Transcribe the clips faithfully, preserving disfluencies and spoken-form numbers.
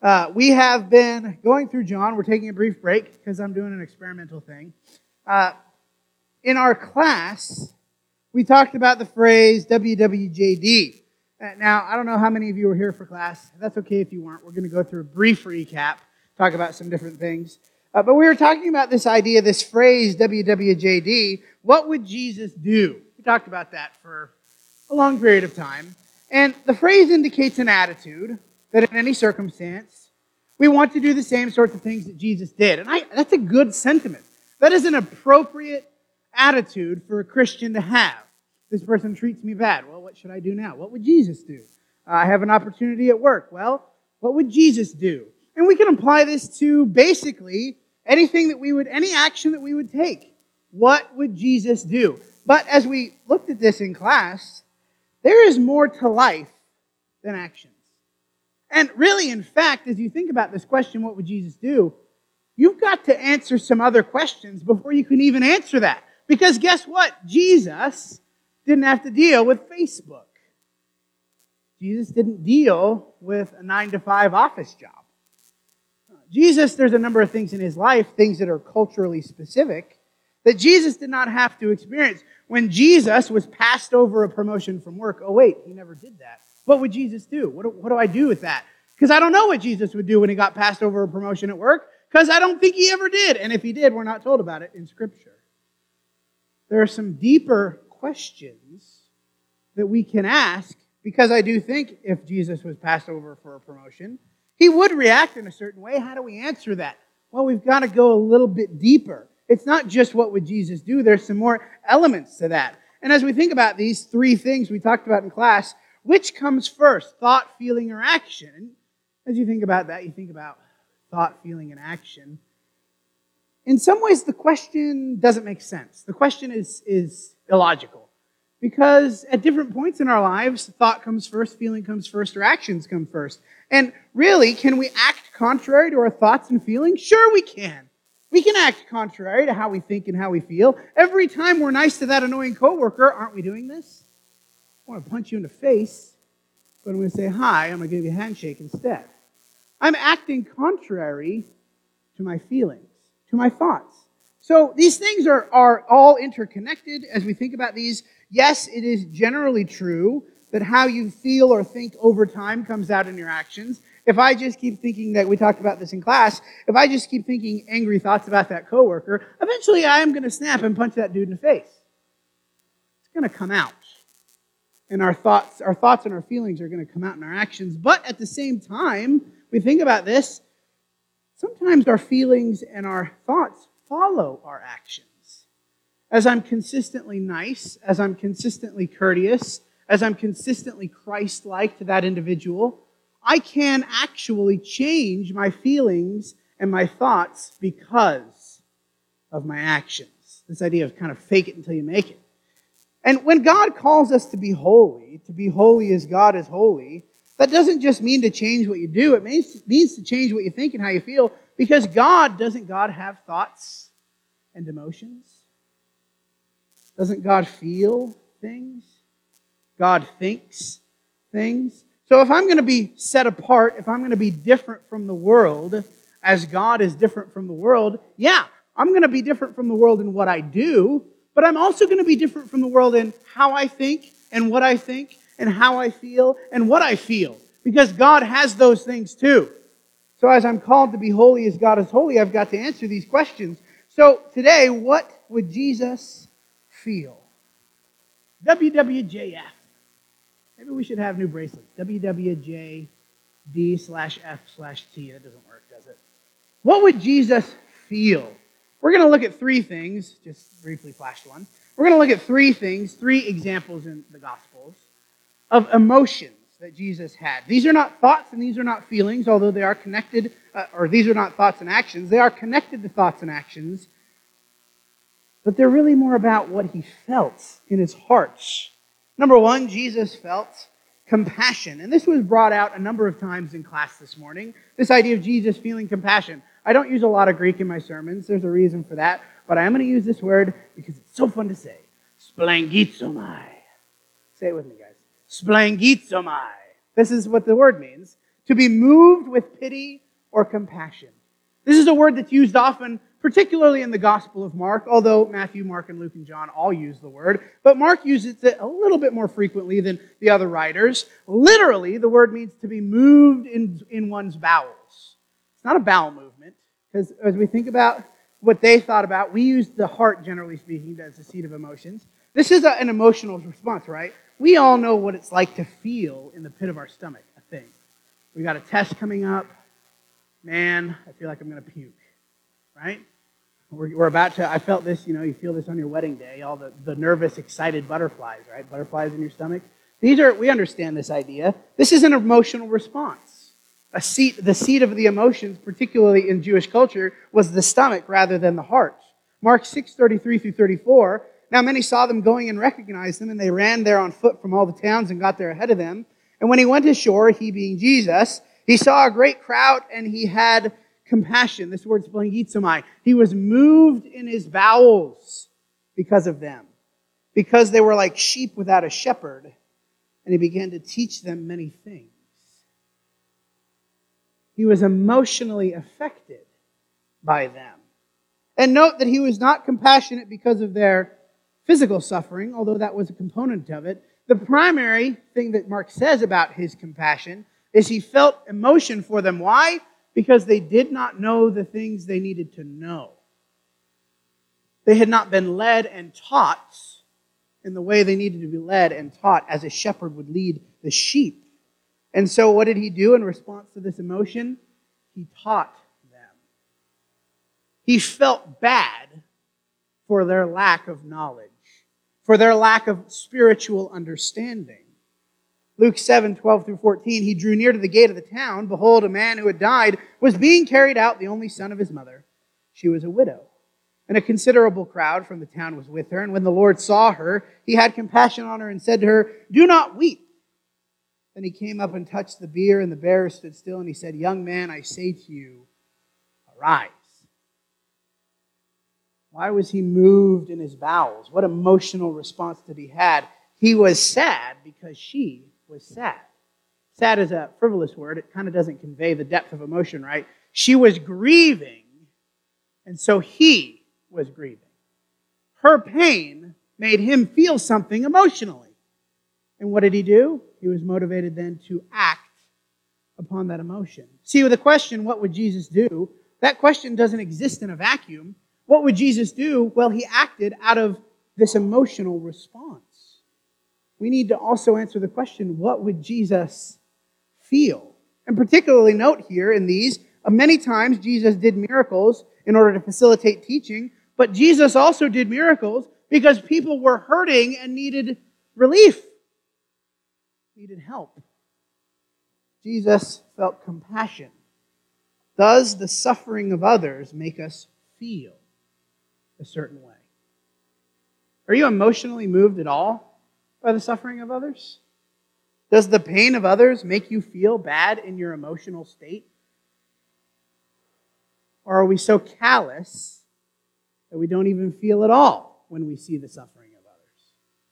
Uh, we have been going through John. We're taking a brief break because I'm doing an experimental thing. Uh, in our class, we talked about the phrase W W J D. Uh, now, I don't know how many of you were here for class. That's okay if you weren't. We're going to go through a brief recap, talk about some different things. Uh, but we were talking about this idea, this phrase W W J D. What would Jesus do? We talked about that for a long period of time. And the phrase indicates an attitude that in any circumstance, we want to do the same sorts of things that Jesus did. And I, that's a good sentiment. That is an appropriate attitude for a Christian to have. This person treats me bad. Well, what should I do now? What would Jesus do? Uh, I have an opportunity at work. Well, what would Jesus do? And we can apply this to basically anything that we would, any action that we would take. What would Jesus do? But as we looked at this in class, there is more to life than actions. And really, in fact, as you think about this question, what would Jesus do? You've got to answer some other questions before you can even answer that. Because guess what? Jesus didn't have to deal with Facebook. Jesus didn't deal with a nine to five office job. Jesus, there's a number of things in his life, things that are culturally specific, that Jesus did not have to experience. When Jesus was passed over a promotion from work, oh wait, he never did that. What would Jesus do? What do, what do I do with that? Because I don't know what Jesus would do when he got passed over a promotion at work, because I don't think he ever did. And if he did, we're not told about it in Scripture. There are some deeper questions that we can ask, because I do think if Jesus was passed over for a promotion, he would react in a certain way. How do we answer that? Well, we've got to go a little bit deeper. It's not just what would Jesus do. There's some more elements to that. And as we think about these three things we talked about in class, which comes first, thought, feeling, or action? As you think about that, you think about thought, feeling, and action. In some ways, the question doesn't make sense. The question is, is illogical. Because at different points in our lives, thought comes first, feeling comes first, or actions come first. And really, can we act contrary to our thoughts and feelings? Sure we can. We can act contrary to how we think and how we feel. Every time we're nice to that annoying coworker, aren't we doing this? I want to punch you in the face, but I'm going to say hi, I'm going to give you a handshake instead. I'm acting contrary to my feelings, to my thoughts. So these things are, are all interconnected as we think about these. Yes, it is generally true that how you feel or think over time comes out in your actions. If I just keep thinking that, we talked about this in class, if I just keep thinking angry thoughts about that coworker, eventually I am going to snap and punch that dude in the face. It's going to come out. And our thoughts, our thoughts and our feelings are going to come out in our actions. But at the same time, we think about this, sometimes our feelings and our thoughts follow our actions. As I'm consistently nice, as I'm consistently courteous, as I'm consistently Christ-like to that individual, I can actually change my feelings and my thoughts because of my actions. This idea of kind of fake it until you make it. And when God calls us to be holy, to be holy as God is holy, that doesn't just mean to change what you do. It means, means to change what you think and how you feel, because God, doesn't God have thoughts and emotions? Doesn't God feel things? God thinks things. So if I'm going to be set apart, if I'm going to be different from the world, as God is different from the world, yeah, I'm going to be different from the world in what I do, but I'm also going to be different from the world in how I think and what I think and how I feel and what I feel, because God has those things too. So as I'm called to be holy as God is holy, I've got to answer these questions. So today, what would Jesus feel? W W J F. Maybe we should have new bracelets. W W J D slash F slash T. That doesn't work, does it? What would Jesus feel? We're going to look at three things. Just briefly flash one. We're going to look at three things, three examples in the Gospels of emotions that Jesus had. These are not thoughts and these are not feelings, although they are connected, uh, or these are not thoughts and actions. They are connected to thoughts and actions, but they're really more about what he felt in his heart. Number one, Jesus felt compassion. And this was brought out a number of times in class this morning, this idea of Jesus feeling compassion. I don't use a lot of Greek in my sermons. There's a reason for that. But I am going to use this word because it's so fun to say. Splangizomai. Say it with me, guys. Splangizomai. This is what the word means. to be moved with pity or compassion. This is a word that's used often, particularly in the Gospel of Mark, although Matthew, Mark, and Luke, and John all use the word. But Mark uses it a little bit more frequently than the other writers. Literally, the word means to be moved in, in one's bowels. It's not a bowel movement, because as we think about what they thought about, we use the heart, generally speaking, as the seat of emotions. This is a, an emotional response, right? We all know what it's like to feel in the pit of our stomach, I think. We got a test coming up. Man, I feel like I'm going to puke, right? We're, we're about to, I felt this, you know, you feel this on your wedding day, all the, the nervous, excited butterflies, right? Butterflies in your stomach. These are, we understand this idea. This is an emotional response. A seat, the seat of the emotions, particularly in Jewish culture, was the stomach rather than the heart. Mark six, thirty-three through thirty-four, now many saw them going and recognized them, and they ran there on foot from all the towns and got there ahead of them. And when he went ashore, he being Jesus, he saw a great crowd, and he had compassion. This word's splengizomai. He was moved in his bowels because of them, because they were like sheep without a shepherd, and he began to teach them many things. He was emotionally affected by them. And note that he was not compassionate because of their physical suffering, although that was a component of it. The primary thing that Mark says about his compassion is he felt emotion for them. Why? Because they did not know the things they needed to know. They had not been led and taught in the way they needed to be led and taught as a shepherd would lead the sheep. And so what did he do in response to this emotion? He taught them. He felt bad for their lack of knowledge, for their lack of spiritual understanding. Luke seven, twelve through fourteen, he drew near to the gate of the town. Behold, a man who had died was being carried out, the only son of his mother. She was a widow. And a considerable crowd from the town was with her. And when the Lord saw her, he had compassion on her and said to her, "Do not weep." Then he came up and touched the bier, and the bearer stood still, and he said, "Young man, I say to you, arise." Why was he moved in his bowels? What emotional response did he have? He was sad because she was sad. Sad is a frivolous word. It kind of doesn't convey the depth of emotion, right? She was grieving, and so he was grieving. Her pain made him feel something emotionally. And what did he do? He was motivated then to act upon that emotion. See, with the question, what would Jesus do? That question doesn't exist in a vacuum. What would Jesus do? Well, he acted out of this emotional response. We need to also answer the question, what would Jesus feel? And particularly note here in these, uh, many times Jesus did miracles in order to facilitate teaching, but Jesus also did miracles because people were hurting and needed relief, needed help. Jesus felt compassion. Does the suffering of others make us feel a certain way? Are you emotionally moved at all by the suffering of others? Does the pain of others make you feel bad in your emotional state? Or are we so callous that we don't even feel at all when we see the suffering of others?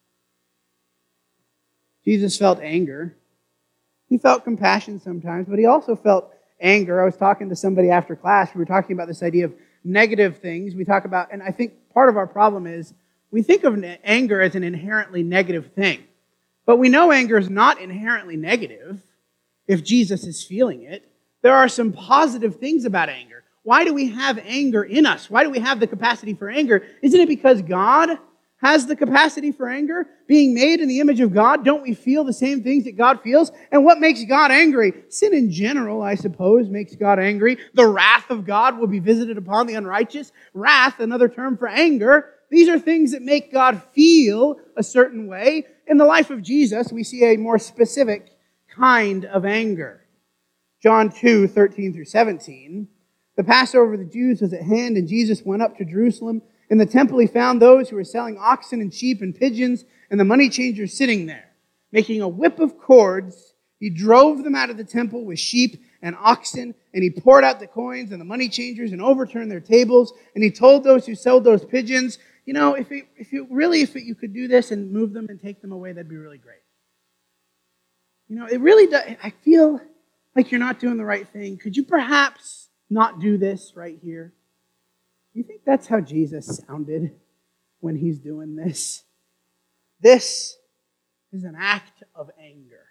Jesus felt anger. He felt compassion sometimes, but he also felt anger. I was talking to somebody after class. We were talking about this idea of negative things. We talk about, and I think part of our problem is we think of anger as an inherently negative thing. But we know anger is not inherently negative if Jesus is feeling it. There are some positive things about anger. Why do we have anger in us? Why do we have the capacity for anger? Isn't it because God has the capacity for anger? Being made in the image of God, don't we feel the same things that God feels? And what makes God angry? Sin in general, I suppose, makes God angry. The wrath of God will be visited upon the unrighteous. Wrath, another term for anger. These are things that make God feel a certain way. In the life of Jesus, we see a more specific kind of anger. John two, thirteen through seventeen. The Passover of the Jews was at hand, and Jesus went up to Jerusalem. In the temple he found those who were selling oxen and sheep and pigeons, and the money changers sitting there. Making a whip of cords, he drove them out of the temple with sheep and oxen, and he poured out the coins and the money changers and overturned their tables. And he told those who sold those pigeons, you know, if it, if you really, if it, you could do this and move them and take them away, that'd be really great. You know, it really does. I feel like you're not doing the right thing. Could you perhaps not do this right here? You think that's how Jesus sounded when he's doing this? This is an act of anger.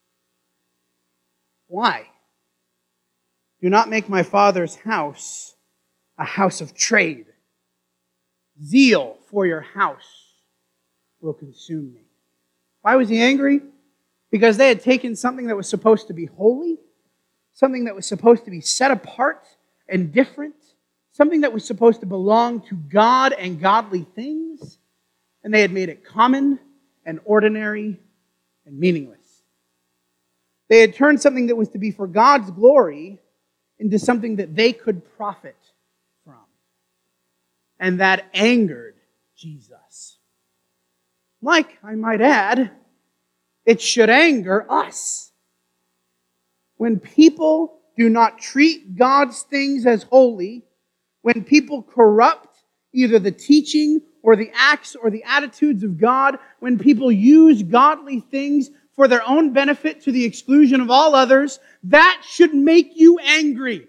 Why? Do not make my Father's house a house of trade. Zeal for your house will consume me. Why was he angry? Because they had taken something that was supposed to be holy, something that was supposed to be set apart and different, something that was supposed to belong to God and godly things, and they had made it common and ordinary and meaningless. They had turned something that was to be for God's glory into something that they could profit from. And that angered Jesus. Like, I might add, it should anger us. When people do not treat God's things as holy, when people corrupt either the teaching or the acts or the attitudes of God, when people use godly things for their own benefit to the exclusion of all others, that should make you angry.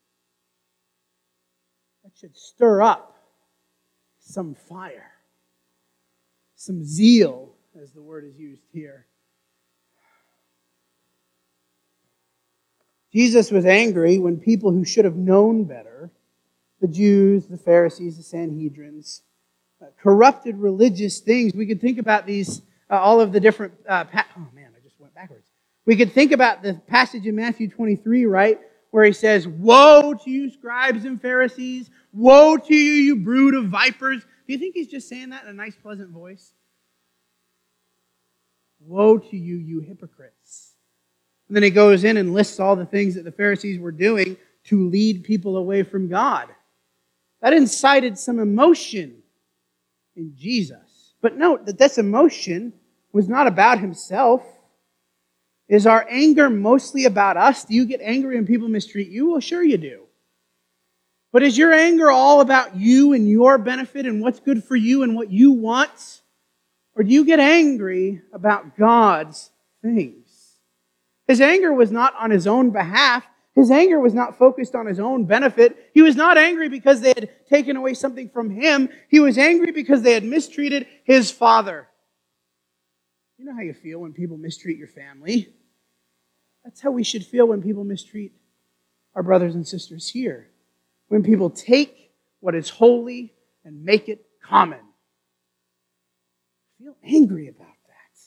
That should stir up some fire, some zeal, as the word is used here. Jesus was angry when people who should have known better, the Jews, the Pharisees, the Sanhedrins, uh, corrupted religious things. We could think about these, uh, all of the different, uh, pa- oh man, I just went backwards. We could think about the passage in Matthew twenty-three, right, where he says, "Woe to you, scribes and Pharisees! Woe to you, you brood of vipers!" Do you think he's just saying that in a nice, pleasant voice? Woe to you, you hypocrites! And then he goes in and lists all the things that the Pharisees were doing to lead people away from God. That incited some emotion in Jesus. But note that this emotion was not about himself. Is our anger mostly about us? Do you get angry when people mistreat you? Well, sure you do. But is your anger all about you and your benefit and what's good for you and what you want? Or do you get angry about God's things? His anger was not on his own behalf. His anger was not focused on his own benefit. He was not angry because they had taken away something from him. He was angry because they had mistreated his Father. You know how you feel when people mistreat your family. That's how we should feel when people mistreat our brothers and sisters here. When people take what is holy and make it common. Feel angry about that.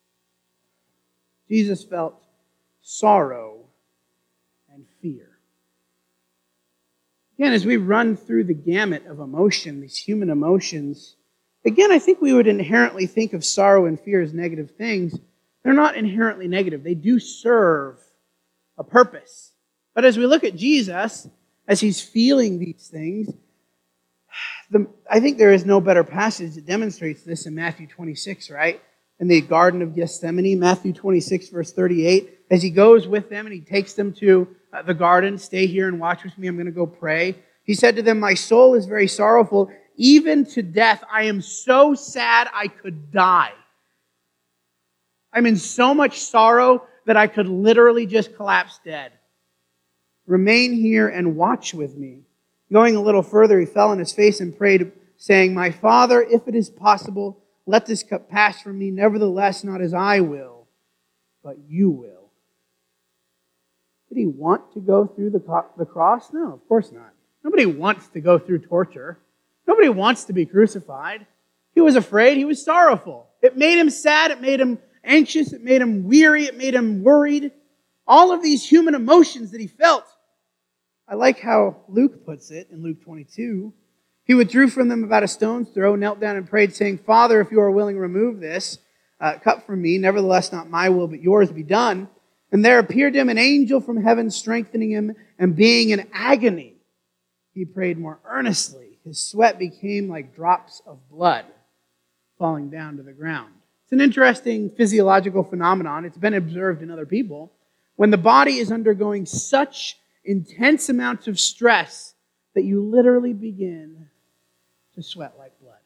Jesus felt sorrow and fear. Again, as we run through the gamut of emotion, these human emotions, again, I think we would inherently think of sorrow and fear as negative things. They're not inherently negative. They do serve a purpose. But as we look at Jesus, as he's feeling these things, the, I think there is no better passage that demonstrates this in Matthew twenty-six, right? In the Garden of Gethsemane, Matthew twenty-six, verse thirty-eight, as he goes with them and he takes them to uh, the garden, "Stay here and watch with me, I'm going to go pray." He said to them, "My soul is very sorrowful, even to death. I am so sad I could die." I'm in so much sorrow that I could literally just collapse dead. "Remain here and watch with me." Going a little further, he fell on his face and prayed, saying, "My Father, if it is possible, let this cup pass from me. Nevertheless, not as I will, but you will." Did he want to go through the, co- the cross? No, of course not. Nobody wants to go through torture. Nobody wants to be crucified. He was afraid. He was sorrowful. It made him sad. It made him anxious. It made him weary. It made him worried. All of these human emotions that he felt. I like how Luke puts it in Luke twenty-two. He withdrew from them about a stone's throw, knelt down and prayed, saying, "Father, if you are willing, remove this uh, cup from me. Nevertheless, not my will, but yours be done." And there appeared to him an angel from heaven, strengthening him, and being in agony, he prayed more earnestly. His sweat became like drops of blood falling down to the ground. It's an interesting physiological phenomenon. It's been observed in other people. When the body is undergoing such intense amounts of stress that you literally begin to sweat like blood.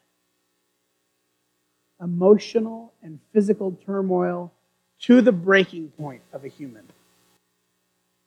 Emotional and physical turmoil to the breaking point of a human.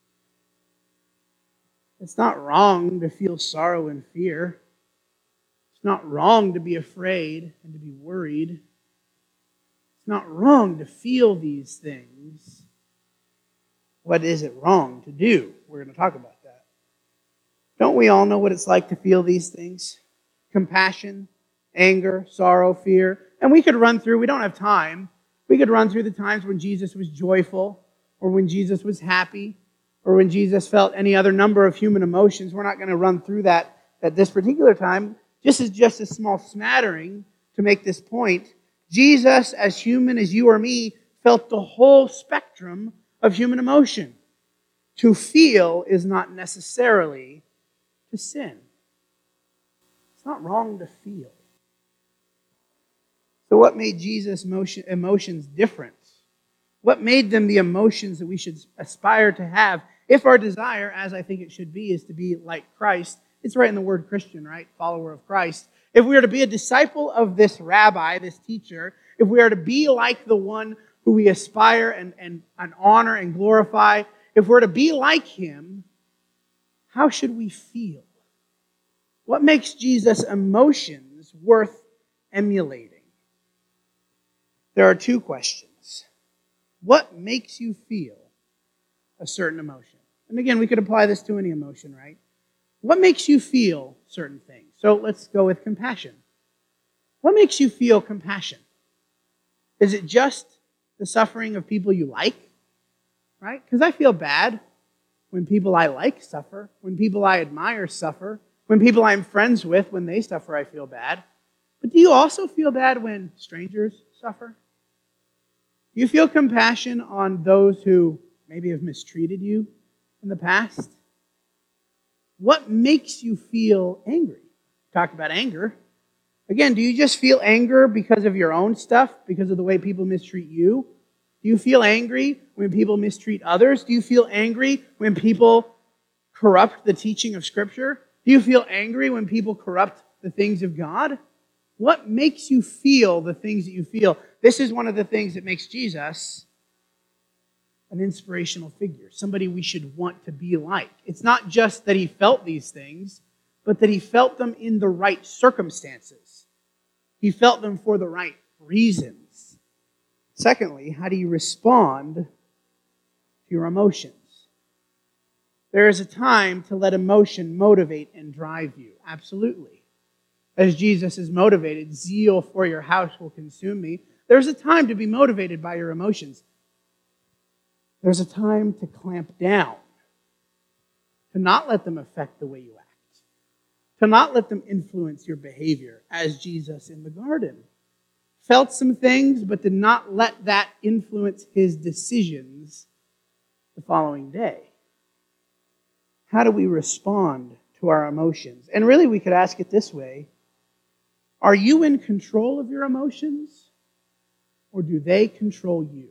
It's not wrong to feel sorrow and fear. It's not wrong to be afraid and to be worried. It's not wrong to feel these things. What is it wrong to do? We're going to talk about that. Don't we all know what it's like to feel these things? Compassion, anger, sorrow, fear. And we could run through, we don't have time, we could run through the times when Jesus was joyful, or when Jesus was happy, or when Jesus felt any other number of human emotions. We're not going to run through that at this particular time. This is just a small smattering to make this point. Jesus, as human as you or me, felt the whole spectrum of human emotion. To feel is not necessarily to sin. It's not wrong to feel. So what made Jesus' emotion, emotions different? What made them the emotions that we should aspire to have if our desire, as I think it should be, is to be like Christ? It's right in the word Christian, right? Follower of Christ. If we are to be a disciple of this rabbi, this teacher, if we are to be like the one who we aspire and, and, and honor and glorify, if we're to be like him, how should we feel? What makes Jesus' emotions worth emulating? There are two questions. What makes you feel a certain emotion? And again, we could apply this to any emotion, right? What makes you feel certain things? So let's go with compassion. What makes you feel compassion? Is it just the suffering of people you like? Right? Because I feel bad when people I like suffer, when people I admire suffer, when people I'm friends with, when they suffer, I feel bad. But do you also feel bad when strangers suffer? Do you feel compassion on those who maybe have mistreated you in the past? What makes you feel angry? Talk about anger. Again, do you just feel anger because of your own stuff, because of the way people mistreat you? Do you feel angry when people mistreat others? Do you feel angry when people corrupt the teaching of Scripture? Do you feel angry when people corrupt the things of God? What makes you feel the things that you feel? This is one of the things that makes Jesus an inspirational figure, somebody we should want to be like. It's not just that he felt these things, but that he felt them in the right circumstances. He felt them for the right reasons. Secondly, how do you respond to your emotions? There is a time to let emotion motivate and drive you. Absolutely. As Jesus is motivated, zeal for your house will consume me. There's a time to be motivated by your emotions. There's a time to clamp down, to not let them affect the way you act, to not let them influence your behavior, as Jesus in the garden felt some things, but did not let that influence his decisions the following day. How do we respond to our emotions? And really, we could ask it this way: are you in control of your emotions, or do they control you?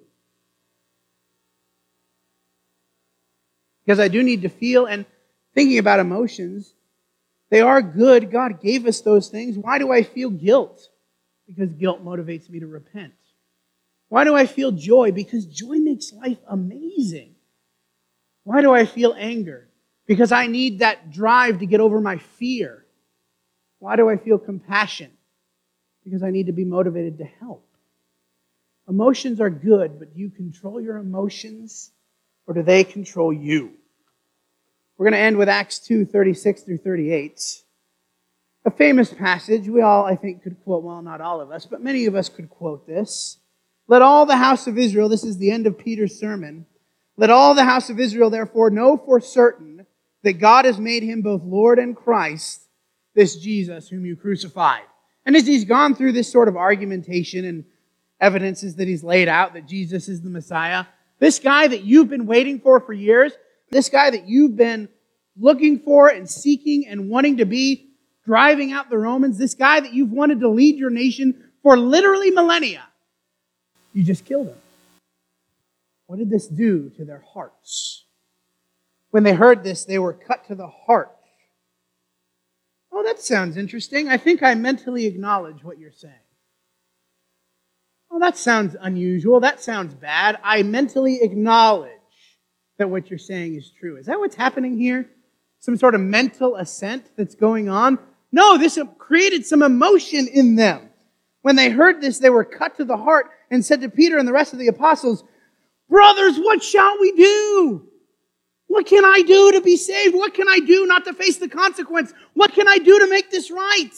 Because I do need to feel, and thinking about emotions, they are good. God gave us those things. Why do I feel guilt? Because guilt motivates me to repent. Why do I feel joy? Because joy makes life amazing. Why do I feel anger? Because I need that drive to get over my fear. Why do I feel compassion? Because I need to be motivated to help. Emotions are good, but do you control your emotions, or do they control you? We're going to end with Acts two, thirty-six through thirty-eight. A famous passage. We all, I think, could quote, well, not all of us, but many of us could quote this. Let all the house of Israel, this is the end of Peter's sermon, let all the house of Israel therefore know for certain that God has made him both Lord and Christ, this Jesus whom you crucified. And as he's gone through this sort of argumentation and evidences that he's laid out that Jesus is the Messiah, this guy that you've been waiting for for years, this guy that you've been looking for and seeking and wanting to be, driving out the Romans, this guy that you've wanted to lead your nation for literally millennia, you just killed him. What did this do to their hearts? When they heard this, they were cut to the heart. Oh, that sounds interesting. I think I mentally acknowledge what you're saying. Oh, that sounds unusual. That sounds bad. I mentally acknowledge that what you're saying is true. Is that what's happening here? some sort of mental assent that's going on. No, this created some emotion in them. When they heard this, they were cut to the heart and said to Peter and the rest of the apostles, "Brothers, what shall we do? What can I do to be saved? What can I do not to face the consequence? What can I do to make this right?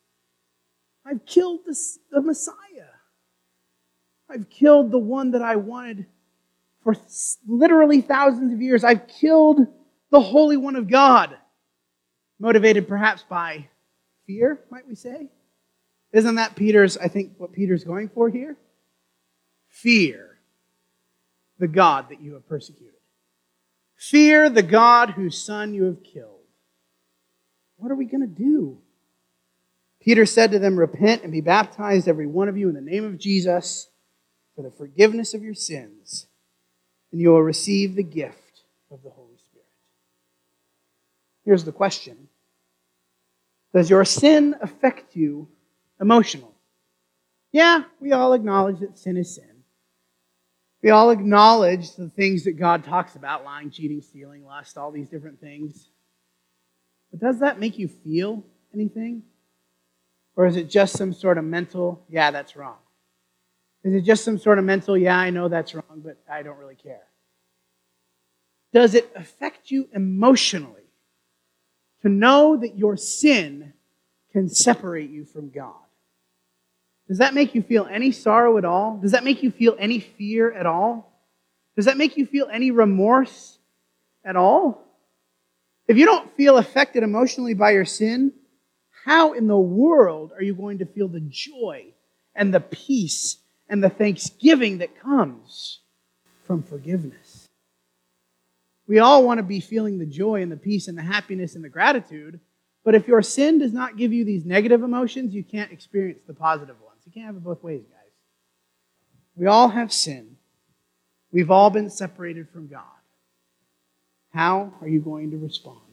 I've killed the, the Messiah. I've killed the one that I wanted for literally thousands of years. I've killed the Holy One of God." Motivated perhaps by fear, might we say? Isn't that Peter's, I think, what Peter's going for here? Fear the God that you have persecuted. Fear the God whose Son you have killed. What are we going to do? Peter said to them, "Repent and be baptized, every one of you, in the name of Jesus, for the forgiveness of your sins, and you will receive the gift of the Holy Spirit." Here's the question. Does your sin affect you emotionally? Yeah, we all acknowledge that sin is sin. We all acknowledge the things that God talks about, lying, cheating, stealing, lust, all these different things. But does that make you feel anything? Or is it just some sort of mental, yeah, that's wrong? Is it just some sort of mental, yeah, I know that's wrong, but I don't really care? Does it affect you emotionally to know that your sin can separate you from God? Does that make you feel any sorrow at all? Does that make you feel any fear at all? Does that make you feel any remorse at all? If you don't feel affected emotionally by your sin, how in the world are you going to feel the joy and the peace and the thanksgiving that comes from forgiveness? We all want to be feeling the joy and the peace and the happiness and the gratitude, but if your sin does not give you these negative emotions, you can't experience the positive ones. You can't have it both ways, guys. We all have sin. We've all been separated from God. How are you going to respond?